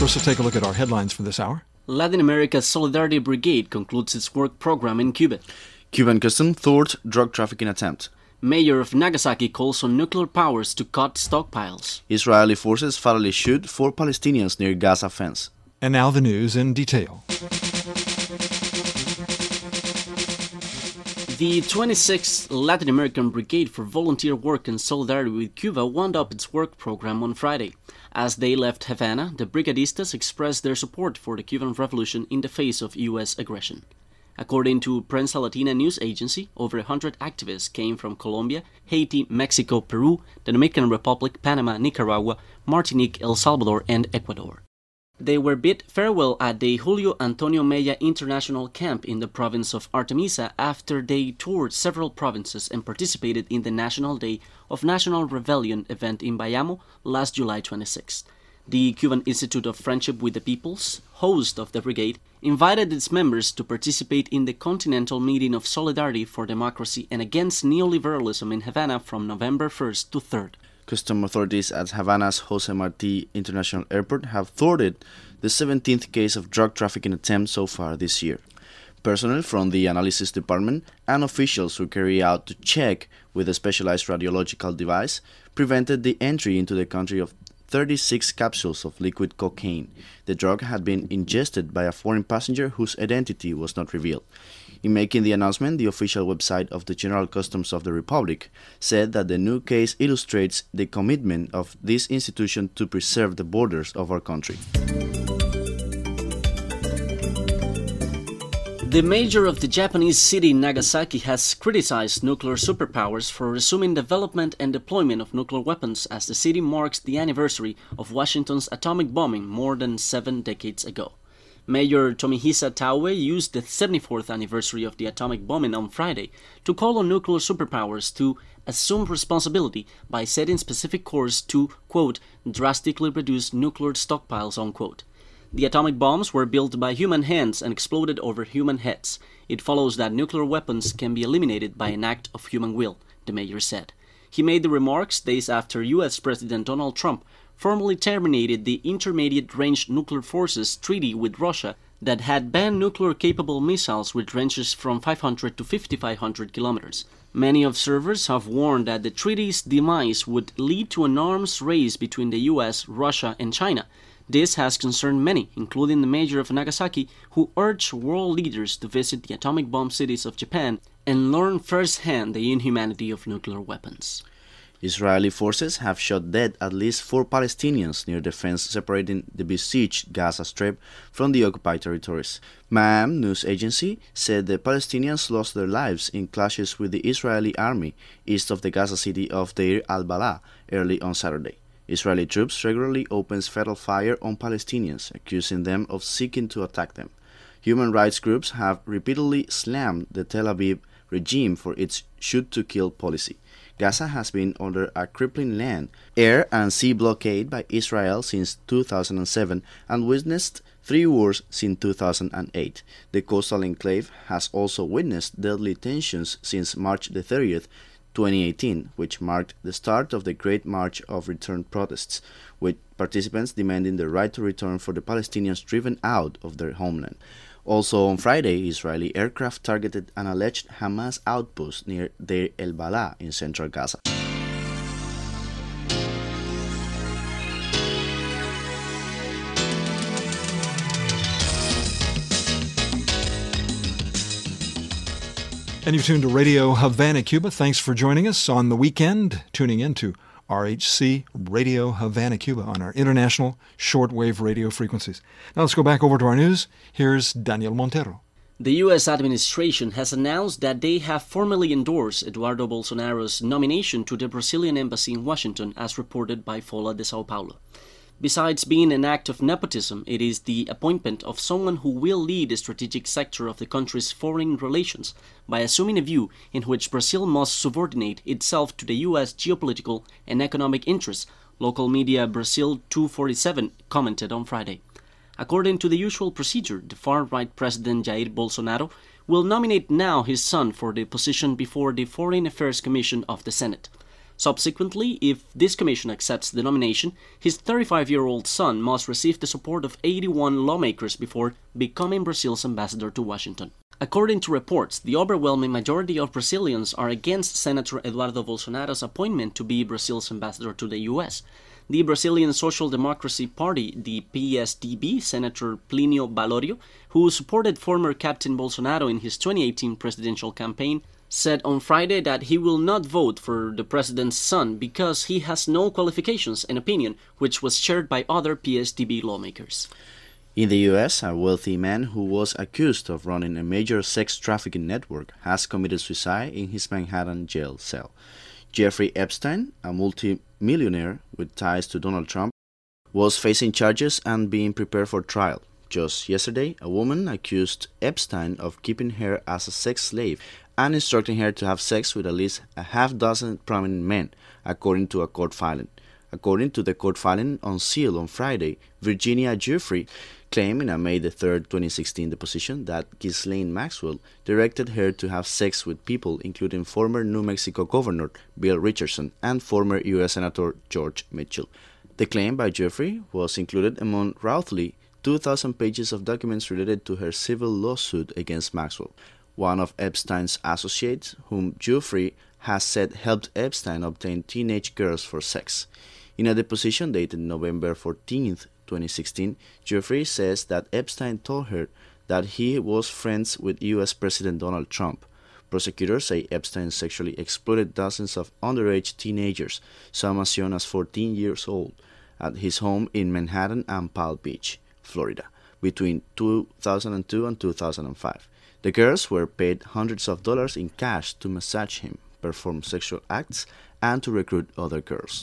First, we'll take a look at our headlines for this hour. Latin America's Solidarity Brigade concludes its work program in Cuba. Cuban customs thwarts drug trafficking attempt. Mayor of Nagasaki calls on nuclear powers to cut stockpiles. Israeli forces fatally shoot 4 Palestinians near Gaza fence. And now the news in detail. The 26th Latin American Brigade for Volunteer Work in Solidarity with Cuba wound up its work program on Friday. As they left Havana, the brigadistas expressed their support for the Cuban Revolution in the face of U.S. aggression. According to Prensa Latina news agency, over 100 activists came from Colombia, Haiti, Mexico, Peru, the Dominican Republic, Panama, Nicaragua, Martinique, El Salvador, and Ecuador. They were bid farewell at the Julio Antonio Mella International Camp in the province of Artemisa after they toured several provinces and participated in the National Day of National Rebellion event in Bayamo last July 26th. The Cuban Institute of Friendship with the Peoples, host of the brigade, invited its members to participate in the Continental Meeting of Solidarity for Democracy and Against Neoliberalism in Havana from November 1st to 3rd. Custom authorities at Havana's Jose Marti International Airport have thwarted the 17th case of drug trafficking attempt so far this year. Personnel from the analysis department and officials who carry out the check with a specialized radiological device prevented the entry into the country of 36 capsules of liquid cocaine. The drug had been ingested by a foreign passenger whose identity was not revealed. In making the announcement, the official website of the General Customs of the Republic said that the new case illustrates the commitment of this institution to preserve the borders of our country. The mayor of the Japanese city Nagasaki has criticized nuclear superpowers for resuming development and deployment of nuclear weapons as the city marks the anniversary of Washington's atomic bombing more than 7 decades ago. Mayor Tomihisa Taue used the 74th anniversary of the atomic bombing on Friday to call on nuclear superpowers to assume responsibility by setting specific course to, quote, drastically reduce nuclear stockpiles, unquote. The atomic bombs were built by human hands and exploded over human heads. It follows that nuclear weapons can be eliminated by an act of human will, the mayor said. He made the remarks days after U.S. President Donald Trump formally terminated the Intermediate-Range Nuclear Forces Treaty with Russia that had banned nuclear-capable missiles with ranges from 500 to 5,500 kilometers. Many observers have warned that the treaty's demise would lead to an arms race between the U.S., Russia, and China. This has concerned many, including the mayor of Nagasaki, who urged world leaders to visit the atomic bomb cities of Japan and learn firsthand the inhumanity of nuclear weapons. Israeli forces have shot dead at least 4 Palestinians near the fence separating the besieged Gaza Strip from the occupied territories. Ma'am news agency said the Palestinians lost their lives in clashes with the Israeli army east of the Gaza city of Deir al-Balah early on Saturday. Israeli troops regularly opens fatal fire on Palestinians, accusing them of seeking to attack them. Human rights groups have repeatedly slammed the Tel Aviv regime for its shoot-to-kill policy. Gaza has been under a crippling land, air and sea blockade by Israel since 2007 and witnessed 3 wars since 2008. The coastal enclave has also witnessed deadly tensions since March the 30th, 2018, which marked the start of the Great March of Return protests, with participants demanding the right to return for the Palestinians driven out of their homeland. Also on Friday, Israeli aircraft targeted an alleged Hamas outpost near Deir el-Balah in central Gaza. And you've tuned to Radio Havana, Cuba. Thanks for joining us on the weekend, tuning in to RHC Radio Havana, Cuba on our international shortwave radio frequencies. Now let's go back over to our news. Here's Daniel Montero. The U.S. administration has announced that they have formally endorsed Eduardo Bolsonaro's nomination to the Brazilian embassy in Washington, as reported by Folha de Sao Paulo. Besides being an act of nepotism, it is the appointment of someone who will lead the strategic sector of the country's foreign relations by assuming a view in which Brazil must subordinate itself to the U.S. geopolitical and economic interests, local media Brazil 247 commented on Friday. According to the usual procedure, the far-right President Jair Bolsonaro will nominate now his son for the position before the Foreign Affairs Commission of the Senate. Subsequently, if this commission accepts the nomination, his 35-year-old son must receive the support of 81 lawmakers before becoming Brazil's ambassador to Washington. According to reports, the overwhelming majority of Brazilians are against Senator Eduardo Bolsonaro's appointment to be Brazil's ambassador to the U.S. The Brazilian Social Democracy Party, the PSDB, Senator Plínio Valorio, who supported former Captain Bolsonaro in his 2018 presidential campaign, said on Friday that he will not vote for the president's son because he has no qualifications and opinion, which was shared by other PSDB lawmakers. In the U.S., a wealthy man who was accused of running a major sex trafficking network has committed suicide in his Manhattan jail cell. Jeffrey Epstein, a multi-millionaire with ties to Donald Trump, was facing charges and being prepared for trial. Just yesterday, a woman accused Epstein of keeping her as a sex slave and instructing her to have sex with at least a half-dozen prominent men, according to a court filing. According to the court filing on seal on Friday, Virginia Giuffre claimed in a May 3, 2016 deposition that Ghislaine Maxwell directed her to have sex with people including former New Mexico Governor Bill Richardson and former U.S. Senator George Mitchell. The claim by Giuffre was included among roughly 2,000 pages of documents related to her civil lawsuit against Maxwell, one of Epstein's associates, whom Giuffre has said helped Epstein obtain teenage girls for sex. In a deposition dated November 14, 2016, Giuffre says that Epstein told her that he was friends with U.S. President Donald Trump. Prosecutors say Epstein sexually exploited dozens of underage teenagers, some as young as 14 years old, at his home in Manhattan and Palm Beach, Florida, between 2002 and 2005. The girls were paid hundreds of dollars in cash to massage him, perform sexual acts, and to recruit other girls.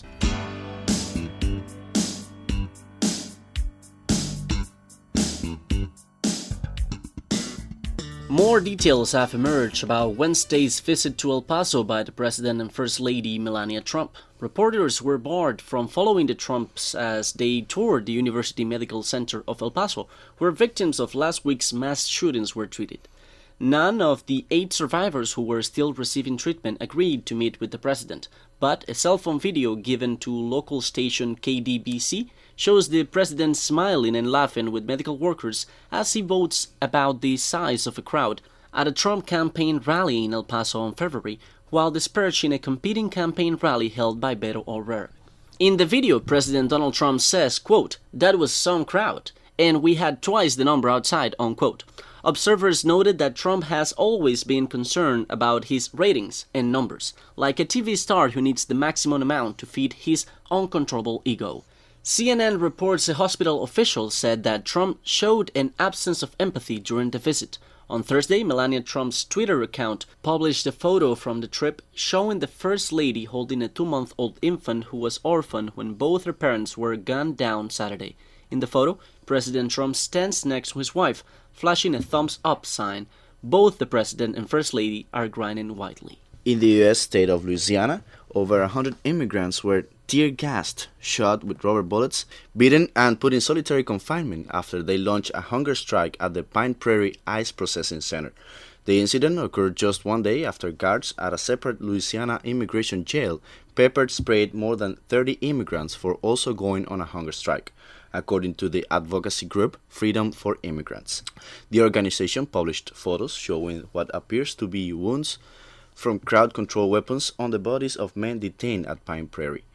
More details have emerged about Wednesday's visit to El Paso by the President and First Lady Melania Trump. Reporters were barred from following the Trumps as they toured the University Medical Center of El Paso, where victims of last week's mass shootings were treated. None of the 8 survivors who were still receiving treatment agreed to meet with the president, but a cell phone video given to local station KDBC shows the president smiling and laughing with medical workers as he boasts about the size of a crowd at a Trump campaign rally in El Paso in February, while dispersed in a competing campaign rally held by Beto O'Rourke. In the video, President Donald Trump says, quote, "That was some crowd, and we had twice the number outside," unquote. Observers noted that Trump has always been concerned about his ratings and numbers, like a TV star who needs the maximum amount to feed his uncontrollable ego. CNN reports a hospital official said that Trump showed an absence of empathy during the visit. On Thursday, Melania Trump's Twitter account published a photo from the trip showing the First Lady holding a 2-month-old infant who was orphaned when both her parents were gunned down Saturday. In the photo, President Trump stands next to his wife, flashing a thumbs-up sign. Both the President and First Lady are grinning widely. In the U.S. state of Louisiana, over 100 immigrants were tear-gassed, shot with rubber bullets, beaten, and put in solitary confinement after they launched a hunger strike at the Pine Prairie Ice Processing Center. The incident occurred just one day after guards at a separate Louisiana immigration jail pepper-sprayed more than 30 immigrants for also going on a hunger strike, according to the advocacy group Freedom for Immigrants. The organization published photos showing what appears to be wounds from crowd-control weapons on the bodies of men detained at Pine Prairie.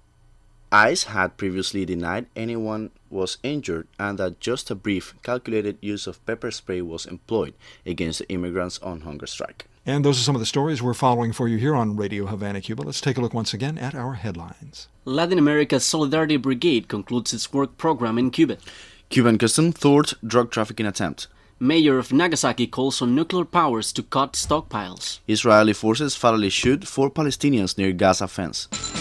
ICE had previously denied anyone was injured and that just a brief, calculated use of pepper spray was employed against the immigrants on hunger strike. And those are some of the stories we're following for you here on Radio Havana, Cuba. Let's take a look once again at our headlines. Latin America's Solidarity Brigade concludes its work program in Cuba. Cuban customs thwart drug trafficking attempt. Mayor of Nagasaki calls on nuclear powers to cut stockpiles. Israeli forces fatally shoot 4 Palestinians near Gaza fence.